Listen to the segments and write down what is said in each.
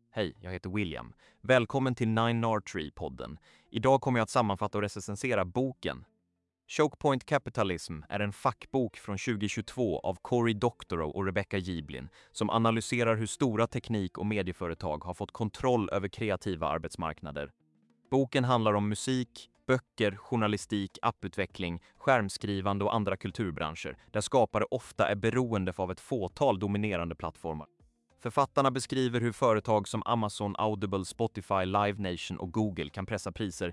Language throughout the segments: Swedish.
Hej, jag heter William. Välkommen till 9R3-podden. Idag kommer jag att sammanfatta och recensera boken. Choke Point Capitalism är en fackbok från 2022 av Cory Doctorow och Rebecca Giblin som analyserar hur stora teknik- och medieföretag har fått kontroll över kreativa arbetsmarknader. Boken handlar om musik, böcker, journalistik, apputveckling, skärmskrivande och andra kulturbranscher där skapare ofta är beroende av ett fåtal dominerande plattformar. Författarna beskriver hur företag som Amazon, Audible, Spotify, Live Nation och Google kan pressa priser,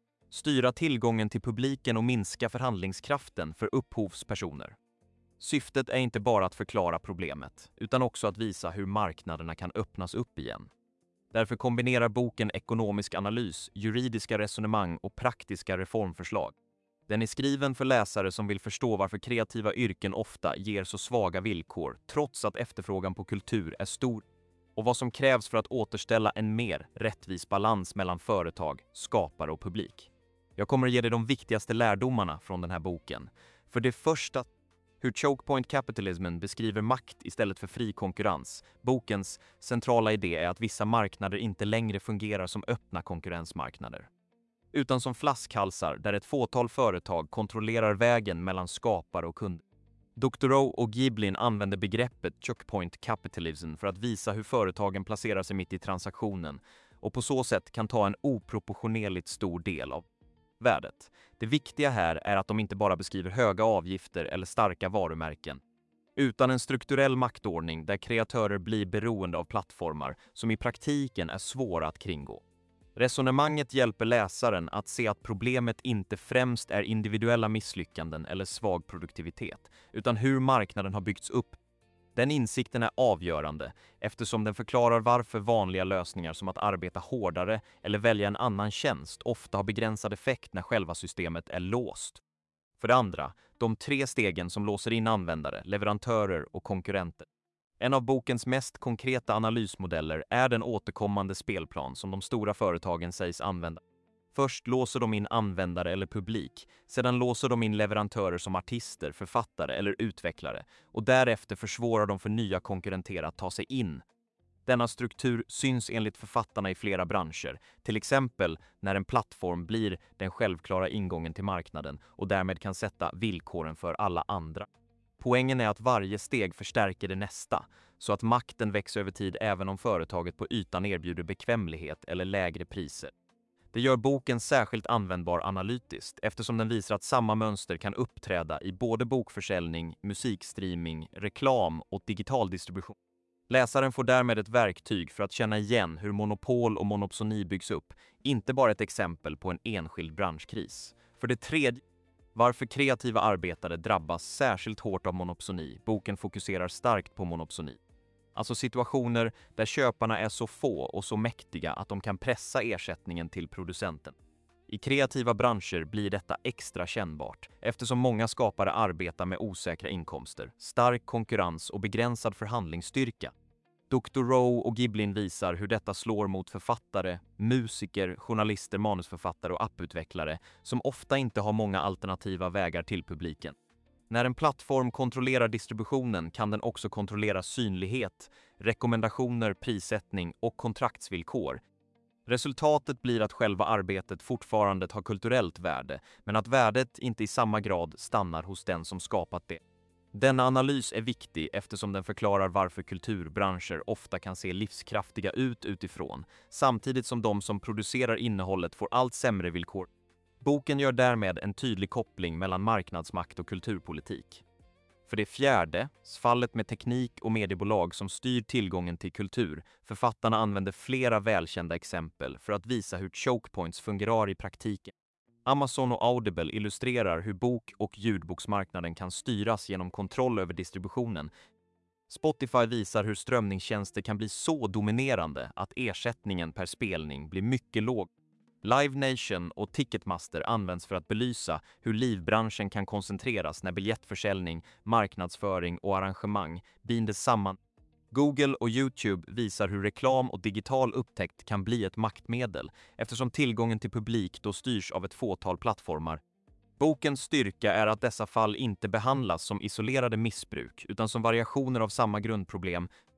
styra tillgången till publiken och minska förhandlingskraften för upphovspersoner. Syftet är inte bara att förklara problemet, utan också att visa hur marknaderna kan öppnas upp igen. Därför kombinerar boken ekonomisk analys, juridiska resonemang och praktiska reformförslag. Den är skriven för läsare som vill förstå varför kreativa yrken ofta ger så svaga villkor, trots att efterfrågan på kultur är stor, och vad som krävs för att återställa en mer rättvis balans mellan företag, skapare och publik. Jag kommer att ge dig de viktigaste lärdomarna från den här boken. För det första, hur Choke Point Capitalism beskriver makt istället för fri konkurrens. Bokens centrala idé är att vissa marknader inte längre fungerar som öppna konkurrensmarknader, utan som flaskhalsar där ett fåtal företag kontrollerar vägen mellan skapare och kunder. Doctorow och Giblin använder begreppet Choke Point Capitalism för att visa hur företagen placerar sig mitt i transaktionen och på så sätt kan ta en oproportionerligt stor del av värdet. Det viktiga här är att de inte bara beskriver höga avgifter eller starka varumärken, utan en strukturell maktordning där kreatörer blir beroende av plattformar som i praktiken är svåra att kringgå. Resonemanget hjälper läsaren att se att problemet inte främst är individuella misslyckanden eller svag produktivitet, utan hur marknaden har byggts upp. Den insikten är avgörande eftersom den förklarar varför vanliga lösningar som att arbeta hårdare eller välja en annan tjänst ofta har begränsad effekt när själva systemet är låst. För det andra, de 3 stegen som låser in användare, leverantörer och konkurrenter. En av bokens mest konkreta analysmodeller är den återkommande spelplan som de stora företagen sägs använda. Först låser de in användare eller publik, sedan låser de in leverantörer som artister, författare eller utvecklare och därefter försvårar de för nya konkurrenter att ta sig in. Denna struktur syns enligt författarna i flera branscher, till exempel när en plattform blir den självklara ingången till marknaden och därmed kan sätta villkoren för alla andra. Poängen är att varje steg förstärker det nästa, så att makten växer över tid även om företaget på ytan erbjuder bekvämlighet eller lägre priser. Det gör boken särskilt användbar analytiskt eftersom den visar att samma mönster kan uppträda i både bokförsäljning, musikstreaming, reklam och digital distribution. Läsaren får därmed ett verktyg för att känna igen hur monopol och monopsoni byggs upp, inte bara ett exempel på en enskild branschkris. För det tredje, varför kreativa arbetare drabbas särskilt hårt av monopsoni. Boken fokuserar starkt på monopsoni. Alltså situationer där köparna är så få och så mäktiga att de kan pressa ersättningen till producenten. I kreativa branscher blir detta extra kännbart eftersom många skapare arbetar med osäkra inkomster, stark konkurrens och begränsad förhandlingsstyrka. Doctorow och Giblin visar hur detta slår mot författare, musiker, journalister, manusförfattare och apputvecklare som ofta inte har många alternativa vägar till publiken. När en plattform kontrollerar distributionen kan den också kontrollera synlighet, rekommendationer, prissättning och kontraktsvillkor. Resultatet blir att själva arbetet fortfarande har kulturellt värde, men att värdet inte i samma grad stannar hos den som skapat det. Denna analys är viktig eftersom den förklarar varför kulturbranscher ofta kan se livskraftiga ut utifrån, samtidigt som de som producerar innehållet får allt sämre villkor. Boken gör därmed en tydlig koppling mellan marknadsmakt och kulturpolitik. För det fjärde, fallet med teknik- och mediebolag som styr tillgången till kultur. Författarna använder flera välkända exempel för att visa hur choke points fungerar i praktiken. Amazon och Audible illustrerar hur bok- och ljudboksmarknaden kan styras genom kontroll över distributionen. Spotify visar hur strömningstjänster kan bli så dominerande att ersättningen per spelning blir mycket låg. Live Nation och Ticketmaster används för att belysa hur livbranschen kan koncentreras när biljettförsäljning, marknadsföring och arrangemang binds samman. Google och YouTube visar hur reklam och digital upptäckt kan bli ett maktmedel eftersom tillgången till publik då styrs av ett fåtal plattformar. Bokens styrka är att dessa fall inte behandlas som isolerade missbruk utan som variationer av samma grundproblem.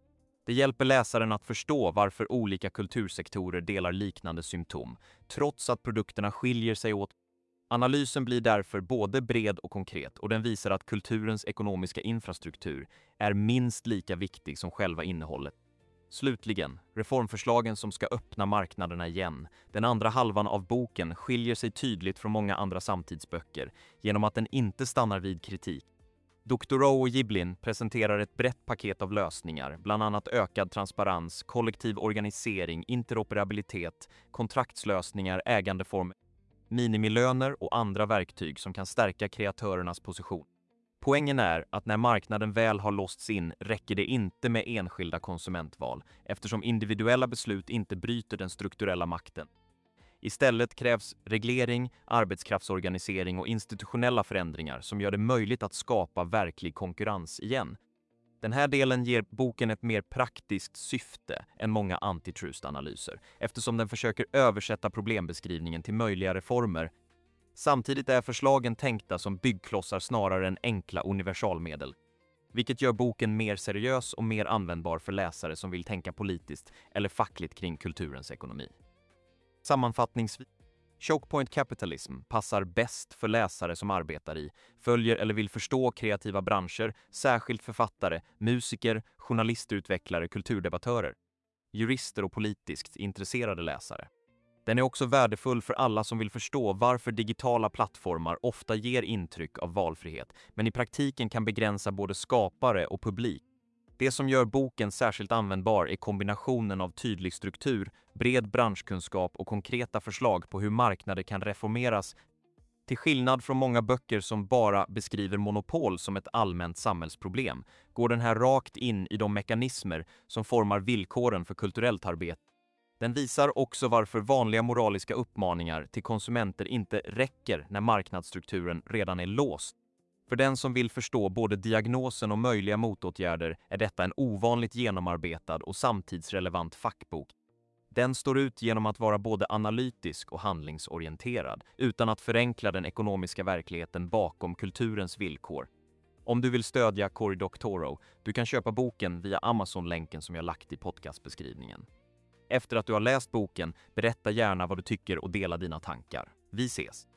Det hjälper läsaren att förstå varför olika kultursektorer delar liknande symptom, trots att produkterna skiljer sig åt. Analysen blir därför både bred och konkret, och den visar att kulturens ekonomiska infrastruktur är minst lika viktig som själva innehållet. Slutligen, reformförslagen som ska öppna marknaderna igen. Den andra halvan av boken skiljer sig tydligt från många andra samtidsböcker genom att den inte stannar vid kritik. Doctorow och Giblin presenterar ett brett paket av lösningar, bland annat ökad transparens, kollektiv organisering, interoperabilitet, kontraktslösningar, ägandeform, minimilöner och andra verktyg som kan stärka kreatörernas position. Poängen är att när marknaden väl har låsts in räcker det inte med enskilda konsumentval, eftersom individuella beslut inte bryter den strukturella makten. Istället krävs reglering, arbetskraftsorganisering och institutionella förändringar som gör det möjligt att skapa verklig konkurrens igen. Den här delen ger boken ett mer praktiskt syfte än många antitrust-analyser, eftersom den försöker översätta problembeskrivningen till möjliga reformer. Samtidigt är förslagen tänkta som byggklossar snarare än enkla universalmedel, vilket gör boken mer seriös och mer användbar för läsare som vill tänka politiskt eller fackligt kring kulturens ekonomi. Sammanfattningsvis, Choke Point Capitalism passar bäst för läsare som arbetar i, följer eller vill förstå kreativa branscher, särskilt författare, musiker, journalistutvecklare, kulturdebattörer, jurister och politiskt intresserade läsare. Den är också värdefull för alla som vill förstå varför digitala plattformar ofta ger intryck av valfrihet, men i praktiken kan begränsa både skapare och publik. Det som gör boken särskilt användbar är kombinationen av tydlig struktur, bred branschkunskap och konkreta förslag på hur marknader kan reformeras. Till skillnad från många böcker som bara beskriver monopol som ett allmänt samhällsproblem, går den här rakt in i de mekanismer som formar villkoren för kulturellt arbete. Den visar också varför vanliga moraliska uppmaningar till konsumenter inte räcker när marknadsstrukturen redan är låst. För den som vill förstå både diagnosen och möjliga motåtgärder är detta en ovanligt genomarbetad och samtidsrelevant fackbok. Den står ut genom att vara både analytisk och handlingsorienterad, utan att förenkla den ekonomiska verkligheten bakom kulturens villkor. Om du vill stödja Cory Doctorow, du kan köpa boken via Amazon-länken som jag lagt i podcastbeskrivningen. Efter att du har läst boken, berätta gärna vad du tycker och dela dina tankar. Vi ses!